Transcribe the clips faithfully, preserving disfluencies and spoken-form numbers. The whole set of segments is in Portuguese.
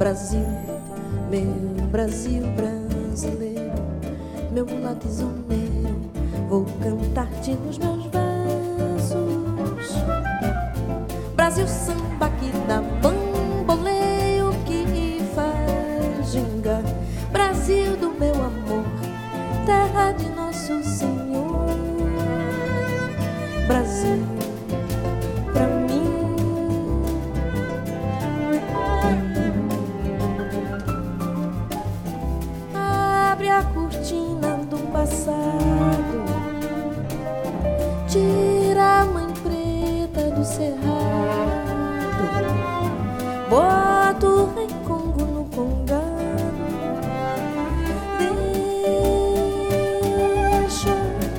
Brasil, meu Brasil brasileiro, meu mulato isoneiro, vou cantar-te nos meus versos. Brasil, samba que dá bamboleio, que faz ginga. Brasil do meu amor, terra de Nosso Senhor. Brasil, pra mim, abre a cortina do passado, tira a mãe preta do cerrado, bota o rei Congo no congado, deixa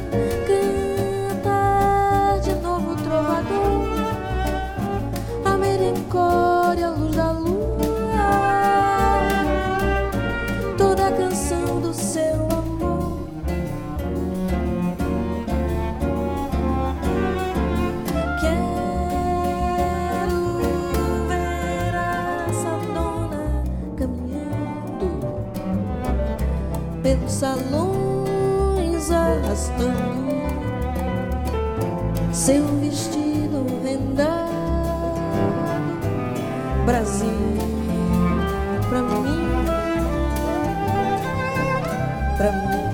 cantar de novo o trovador, a merencória, a luz da lua, toda a canção do seu amor. Quero ver essa dona caminhando pelos salões, arrastando seu vestido rendado. Brasil, pra mim, pra mim,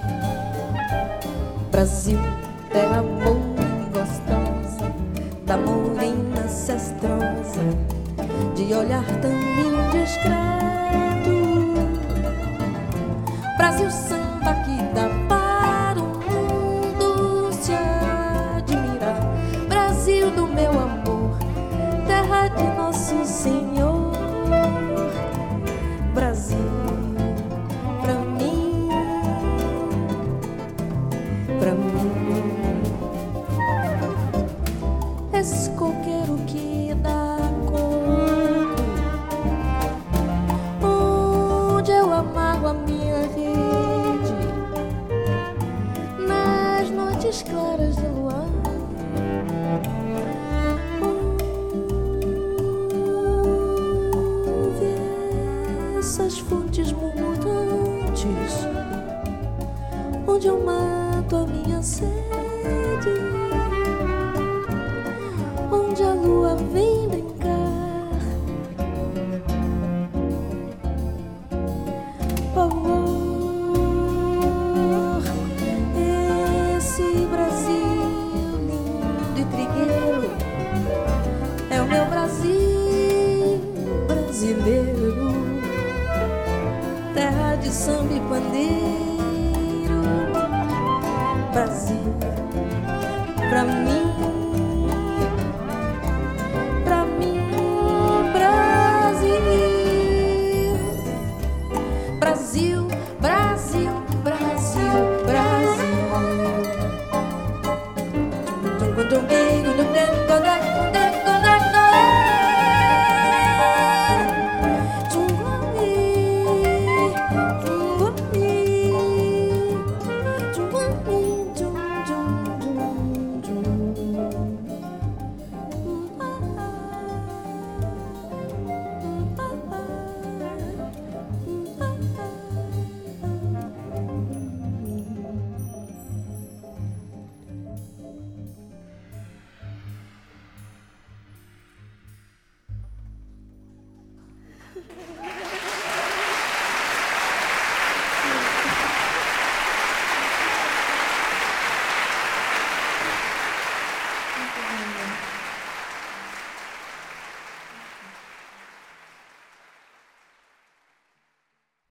Brasil, terra boa e gostosa, da morena cestrosa, de olhar tão indiscreto. Brasil, samba que dá para o mundo se admirar. Brasil do meu amor, terra de Nosso Senhor. Brasil, pra mim, pra mim, esse coqueiro que dá coco, onde eu amargo a minha rede, nas noites claras de luar. Ouve essas fontes murmurantes, onde eu mato a minha sede, onde a lua vem brincar. Oh, oh, esse Brasil lindo e trigueiro é o meu Brasil brasileiro, terra de samba e pandeiro. Brasil, pra mim, pra mim, Brasil, Brasil, Brasil, Brasil, Brasil. Ha ha ha.